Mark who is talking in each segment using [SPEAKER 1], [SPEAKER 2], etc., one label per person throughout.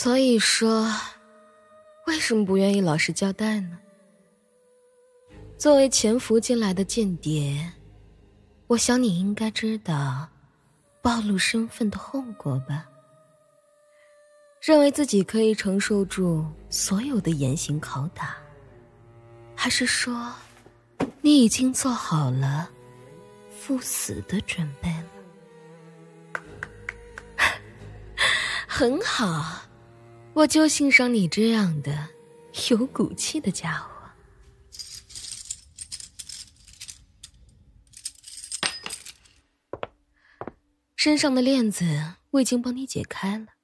[SPEAKER 1] 所以说，为什么不愿意老实交代呢？作为潜伏进来的间谍，我想你应该知道暴露身份的后果吧？认为自己可以承受住所有的严刑拷打，还是说你已经做好了赴死的准备了？很好，我就欣赏你这样的有骨气的家伙。身上的链子我已经帮你解开了，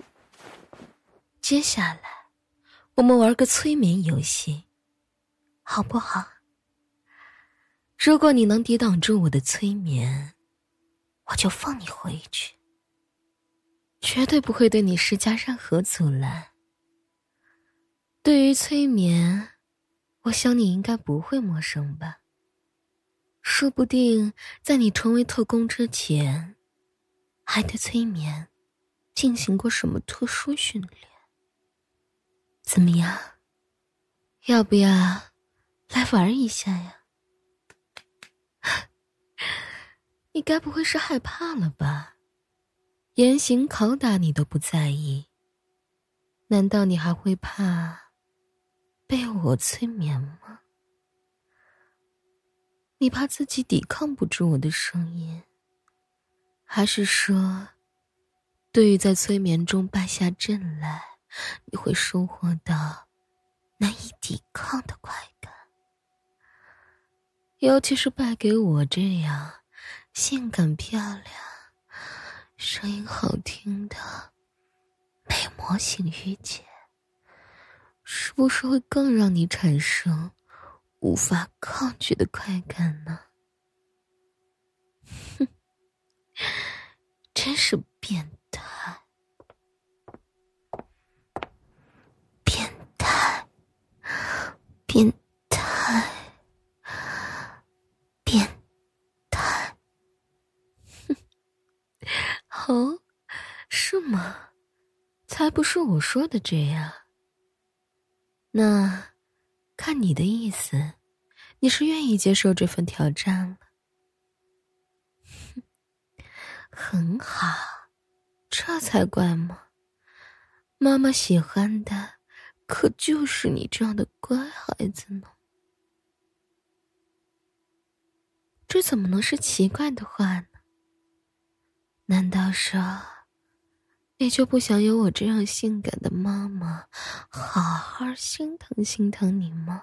[SPEAKER 1] 接下来我们玩个催眠游戏，好不好？如果你能抵挡住我的催眠，我就放你回去，绝对不会对你施加任何阻拦。对于催眠，我想你应该不会陌生吧？说不定在你成为特工之前，还对催眠进行过什么特殊训练。怎么样？要不要来玩一下呀？你该不会是害怕了吧？严刑拷打你都不在意，难道你还会怕被我催眠吗？你怕自己抵抗不住我的声音，还是说对于在催眠中败下阵来，你会收获到难以抵抗的快感？尤其是败给我这样性感漂亮、声音好听的美魔型御姐，是不是会更让你产生无法抗拒的快感呢？哼，真是变态，变态，变态，变态。哦，是吗？才不是我说的这样。那看你的意思，你是愿意接受这份挑战了？很好，这才怪嘛！妈妈喜欢的可就是你这样的乖孩子呢。这怎么能是奇怪的话呢？难道说你就不想有我这样性感的妈妈好好心疼心疼你吗？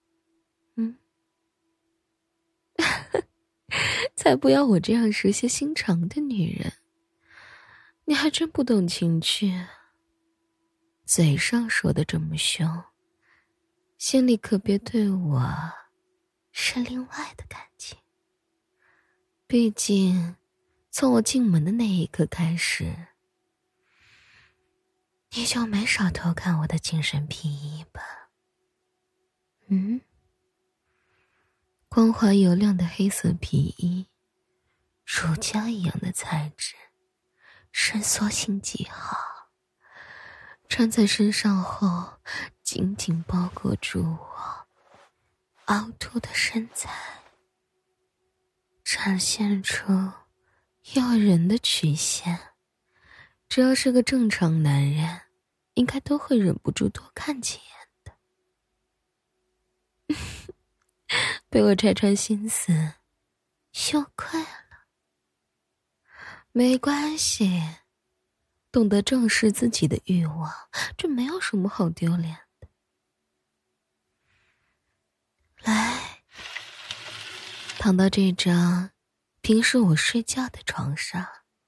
[SPEAKER 1] 才不要我这样蛇蝎心肠的女人。你还真不懂情趣，嘴上说的这么凶，心里可别对我是另外的感情。毕竟从我进门的那一刻开始，你就没少偷看我的精神皮衣吧？光滑油亮的黑色皮衣，乳胶一样的材质，伸缩性极好，穿在身上后紧紧包裹住我凹凸的身材，展现出诱人的曲线。只要是个正常男人，应该都会忍不住多看几眼的。被我拆穿心思，羞愧了。没关系，懂得正视自己的欲望，这没有什么好丢脸的。来，躺到这张平时我睡觉的床上，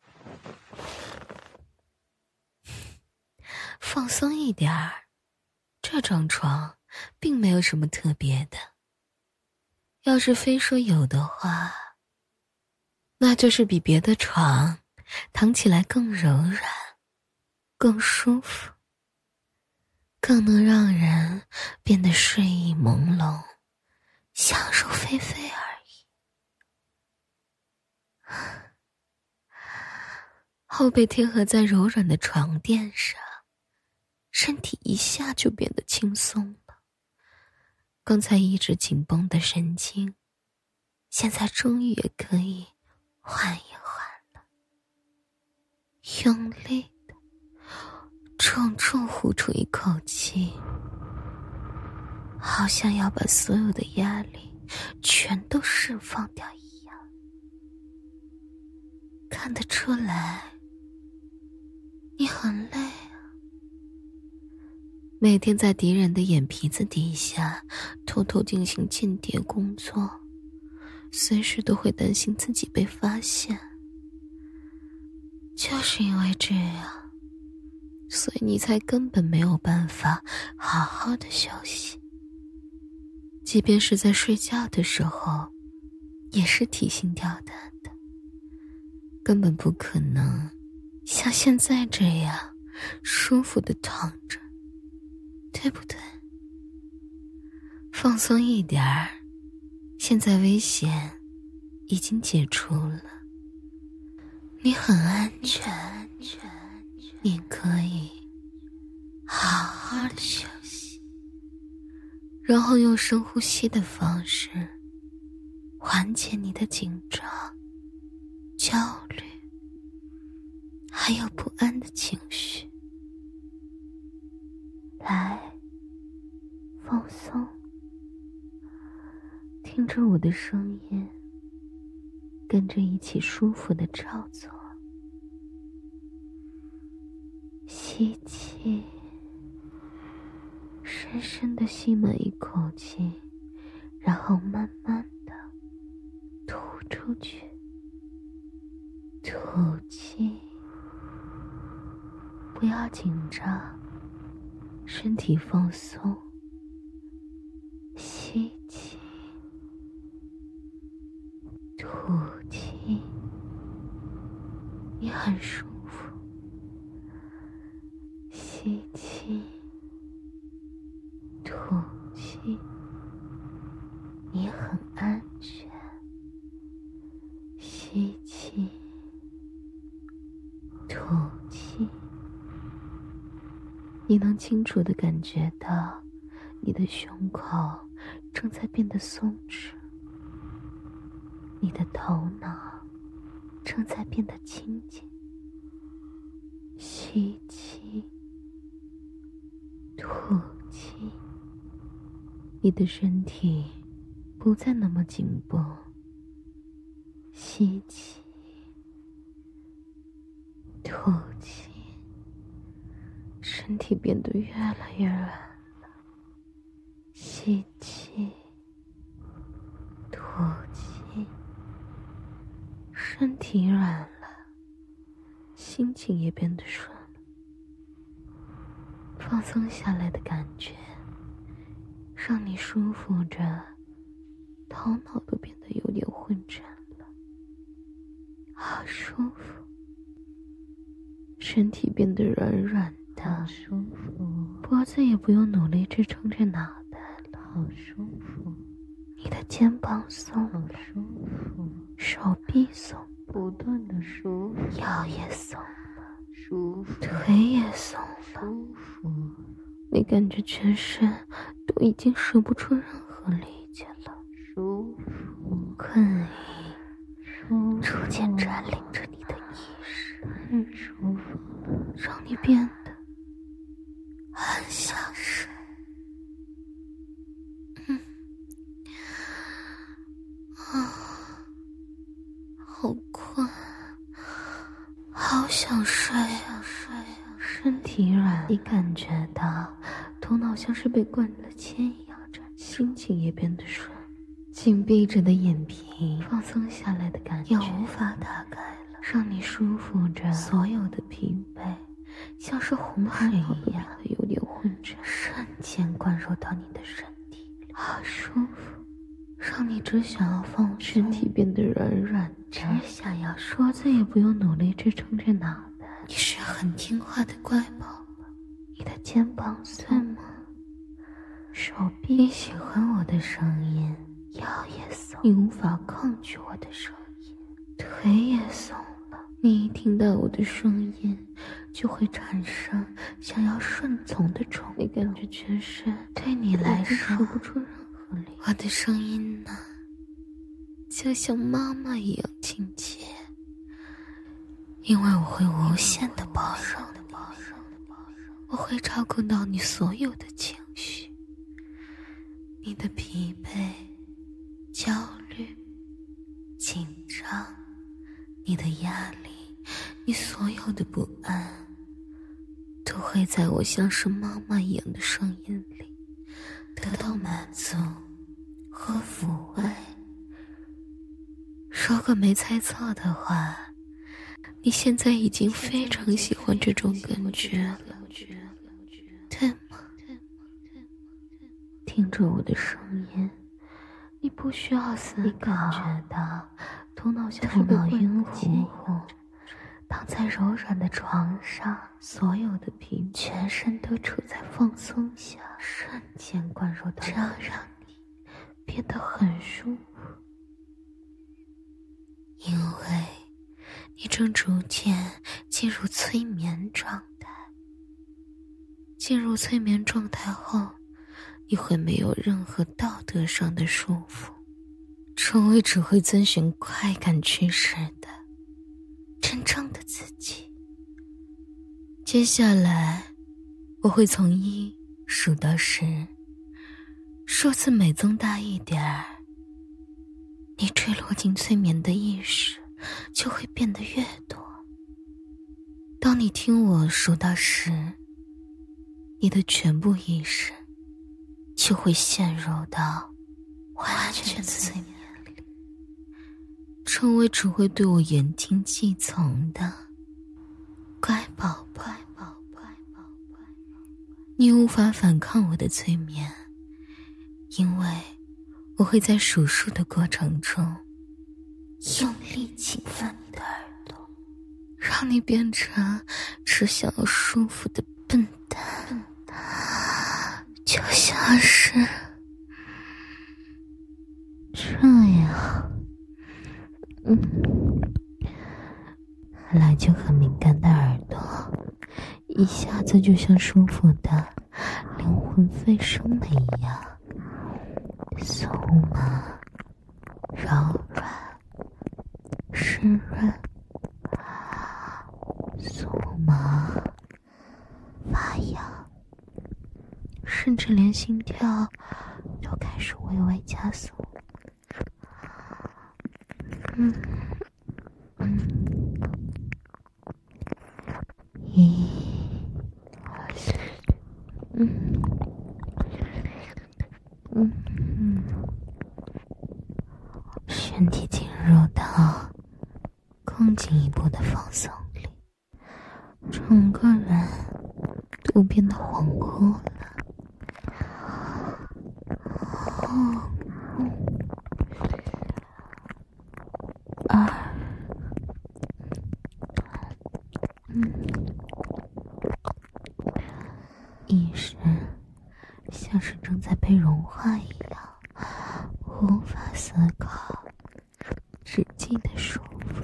[SPEAKER 1] 放松一点儿。这张床并没有什么特别的，要是非说有的话，那就是比别的床躺起来更柔软，更舒服，更能让人变得睡意朦胧，享受霏霏而已。后背贴合在柔软的床垫上， 身体一下就变得轻松了。刚才一直紧绷的神经，现在终于也可以缓一缓了。用力的重重呼出一口气，好像要把所有的压力全都释放掉一样。看得出来你很累啊，每天在敌人的眼皮子底下偷偷进行间谍工作，随时都会担心自己被发现。就是因为这样，所以你才根本没有办法好好的休息。即便是在睡觉的时候，也是提心吊胆的，根本不可能像现在这样舒服的躺着，对不对？放松一点儿，现在危险已经解除了，你很安全，你可以好好的休息，然后用深呼吸的方式缓解你的紧张、焦虑还有不安的情绪。来，放松，听着我的声音，跟着一起舒服的照做。吸气，深深的吸满一口气，然后慢慢的吐出去。吐气，不要紧张，身体放松。吸气，吐气，你很舒服。吸气，吐气，你很安全。吸气，吐气，你能清楚地感觉到你的胸口正在变得松弛，你的头脑正在变得清静。吸气，吐气，你的身体不再那么紧绷。吸气，吐气，身体变得越来越软了。吸气，吐气，身体软了，心情也变得顺了。放松下来的感觉让你舒服着，头脑都变得有点昏沉了，好舒服。身体变得软软的，好舒服，脖子也不用努力支撑着脑袋了，好舒服。你的肩膀松了，好舒服，手臂松，不断的舒服，腰也松了，舒服，腿也松了，舒服。你感觉全身都已经使不出任何力气了，舒服。困意逐渐占领着你的意识，很舒服，让你变得很想睡。好困，好想睡啊！身体软，你感觉到头脑像是被灌了铅一样着，心情也变得顺。紧闭着的眼皮放松下来的感觉也无法打开了，让你舒服着。所有的疲惫像是洪水一样有点昏沉，瞬间灌入到你的身体里，好舒服，让你只想要放松，身体变得软软的，只想要说，子也不用努力支撑着脑袋。你是很听话的乖宝宝，你的肩膀酸吗？手臂，你喜欢我的声音，腰也松，你无法抗拒我的声音，腿也松了。你一听到我的声音， 就会产生想要顺从的冲动。你感觉全身对你来说说不出任何理由。我的声音呢，就像妈妈一样亲切，因为我会无限的包容，我会照顾到你所有的情绪，你的疲惫、焦虑、紧张，你的压力，你所有的不安，都会在我像是妈妈一样的声音里得到满足和抚慰。如果没猜错的话，你现在已经非常喜欢这种感觉了，对吗？听着我的声音，你不需要思考，你感觉到头脑晕乎乎，躺在柔软的床上，所有的疲惫全身都处在放松下，瞬间灌入到，这样让你变得很舒服。因为你正逐渐进入催眠状态。进入催眠状态后，你会没有任何道德上的束缚，成为只会遵循快感驱使的真正的自己。接下来我会从1数到10，数字每增大一点儿，你坠落进催眠的意识就会变得越多。当你听我数到10，你的全部意识就会陷入到完全的催眠里，成为只会对我言听计从的乖宝宝。你无法反抗我的催眠，因为我会在数数的过程中用力侵犯你的耳朵，让你变成只想要舒服的笨蛋，就像是这样。本来就很敏感的耳朵，一下子就像舒服的灵魂飞升了一样，酥麻、柔软、湿润、酥麻、发痒，甚至连心跳都开始微微加速。身体进入到更进一步的放松里，整个人都变得恍惚了。意识像是正在被融化一样，无法思考，只记得舒服。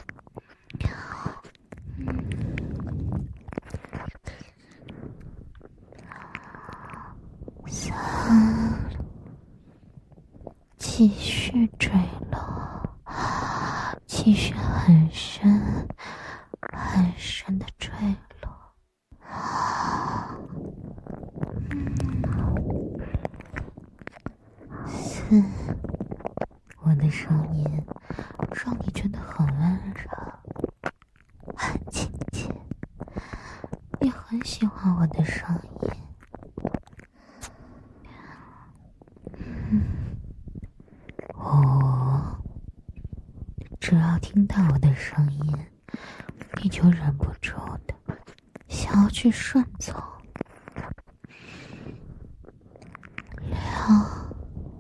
[SPEAKER 1] 继续坠落，继续很深很深的坠落。4，我的声音让你觉得很温柔，很亲切，你很喜欢我的声音。只要听到我的声音，你就忍不住的想要去顺从。6，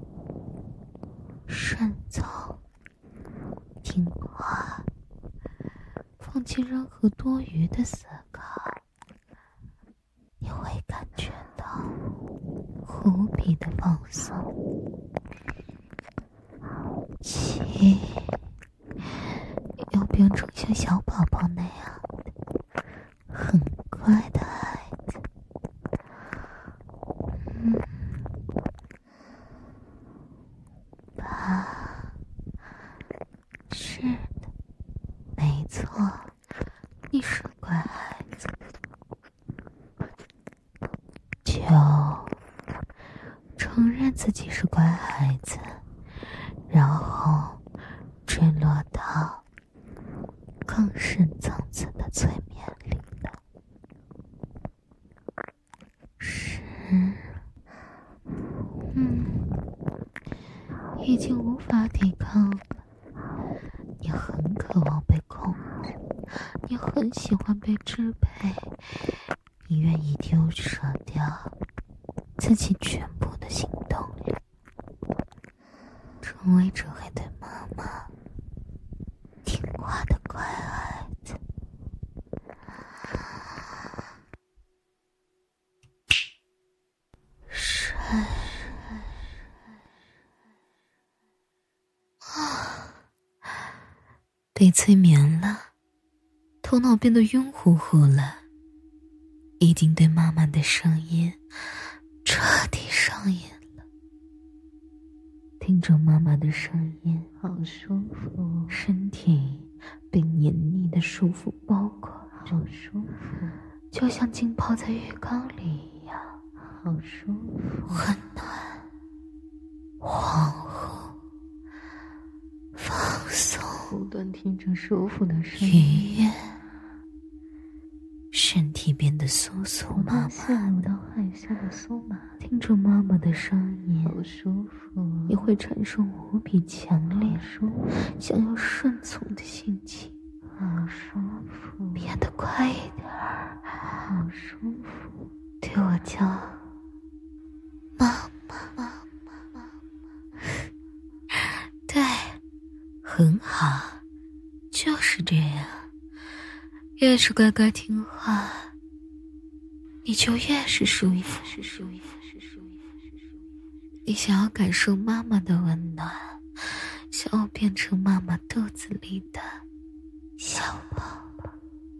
[SPEAKER 1] 顺从，听话，放弃任何多余的思考，你会感觉到无比的放松。7，要变成像小宝宝那样的很是的，没错，你是乖孩子。就承认自己是乖孩子，然后坠落到更深层次的催眠里了。是，已经无法抵抗了。你很渴望被控制，你很喜欢被支配，你愿意丢舍掉自己全部的行动力，成为只会对妈妈听话的乖孩子。睡被催眠了，头脑变得晕乎乎了，已经对妈妈的声音彻底上瘾了。听着妈妈的声音，好舒服，身体被黏腻的束缚包裹着，好舒服，就像浸泡在浴缸里一样，好舒服，很暖，恍惚，放松，不断听着舒服的声音，愉悦，身体变得酥酥麻麻，陷入到海下的酥麻，听着妈妈的声音，好舒服，你会产生无比强烈、想要顺从的心情，好舒服，变得快一点儿，好舒服，对我叫妈妈，妈妈，妈妈，对，很好，就是这样。越是乖乖听话，你就越是舒服。你想要感受妈妈的温暖，想要变成妈妈肚子里的小宝宝。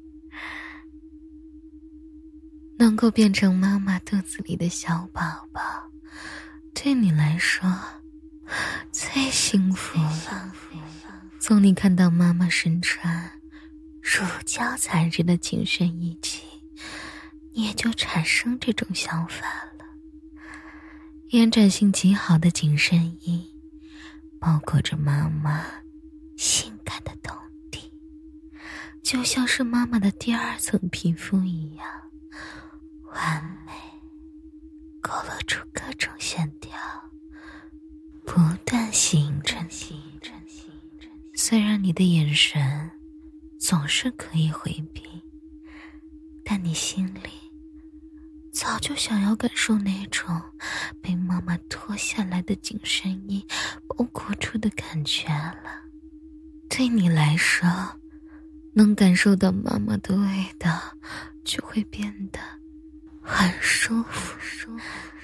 [SPEAKER 1] 能够变成妈妈肚子里的小宝宝，对你来说最幸福了。从你看到妈妈身穿乳胶材质的紧身衣起，你也就产生这种想法了。延展性极好的紧身衣包裹着妈妈性感的胴体，就像是妈妈的第二层皮肤一样完美，勾勒出各种线条，不断吸引着你。虽然你的眼神总是可以回避，但你心里早就想要感受那种被妈妈脱下来的紧身衣包裹住的感觉了。对你来说，能感受到妈妈的味道，就会变得很舒服。